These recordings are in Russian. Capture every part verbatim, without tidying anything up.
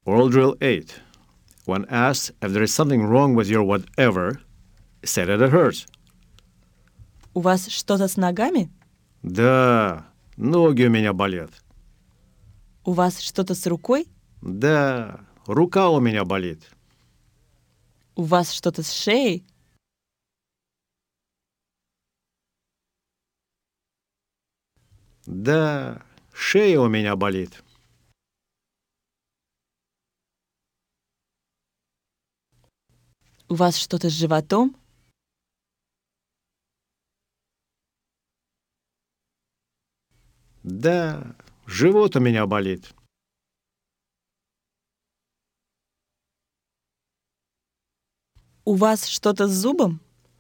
Oral drill eight. When asked if there is something wrong with your whatever, say that it hurts. У вас что-то с ногами? Да, ноги у меня болят. У вас что-то с рукой? Да, рука у меня болит. У вас что-то с шеей? Да, шея у меня болит. У вас что-то с животом? Да, живот у меня болит. У вас что-то с зубом?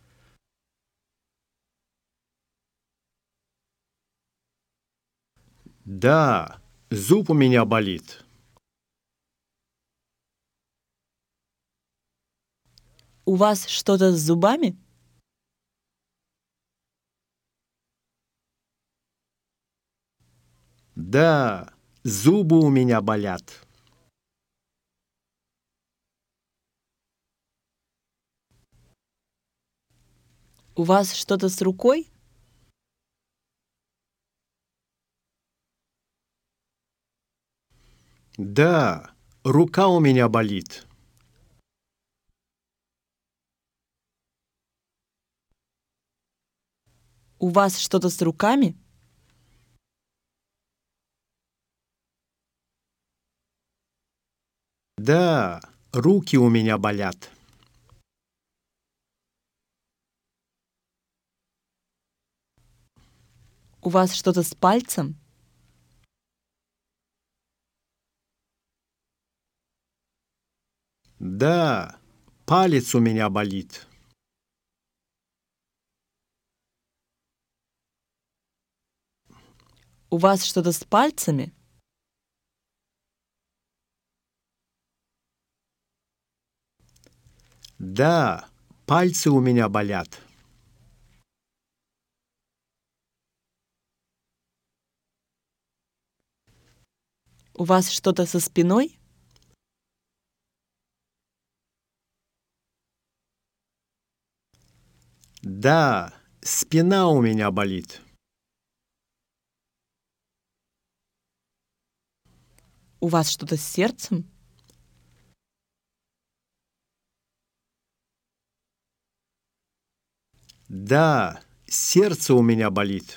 Да, зуб у меня болит. У вас что-то с зубами? Да, зубы у меня болят. У вас что-то с рукой? Да, рука у меня болит. У вас что-то с руками? Да, руки у меня болят. У вас что-то с пальцем? Да, палец у меня болит. У вас что-то с пальцами? Да, пальцы у меня болят. У вас что-то со спиной? Да, спина у меня болит. У вас что-то с сердцем? Да, сердце у меня болит.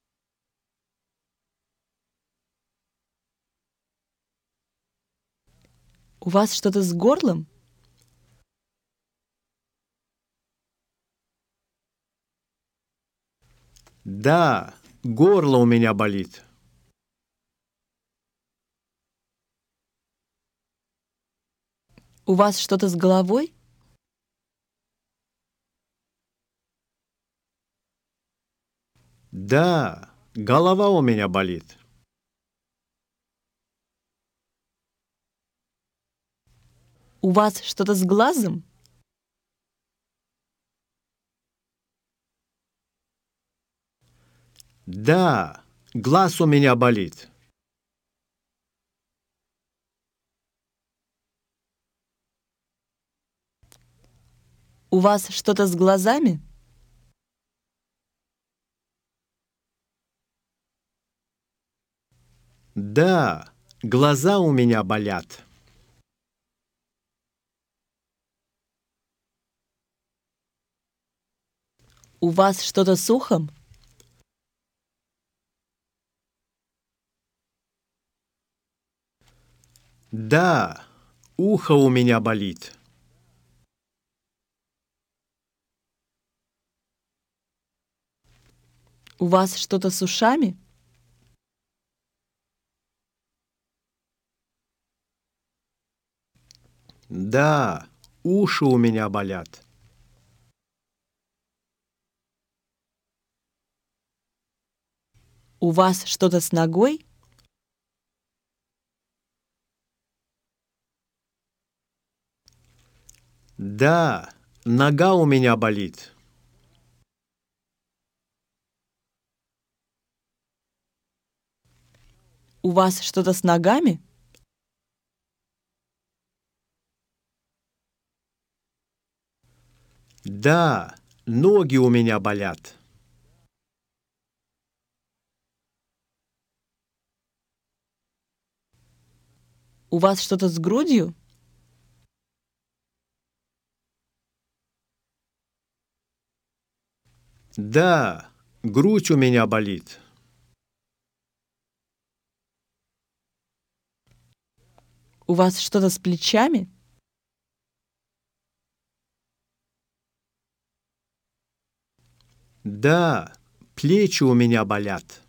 У вас что-то с горлом? Да, горло у меня болит. У вас что-то с головой? Да, голова у меня болит. У вас что-то с глазом? Да, глаз у меня болит. У вас что-то с глазами? Да, глаза у меня болят. У вас что-то с ухом? Да, ухо у меня болит. У вас что-то с ушами? Да, уши у меня болят. У вас что-то с ногой? Да, нога у меня болит. У вас что-то с ногами? Да, ноги у меня болят. У вас что-то с грудью? Да, грудь у меня болит. У вас что-то с плечами? Да, плечи у меня болят.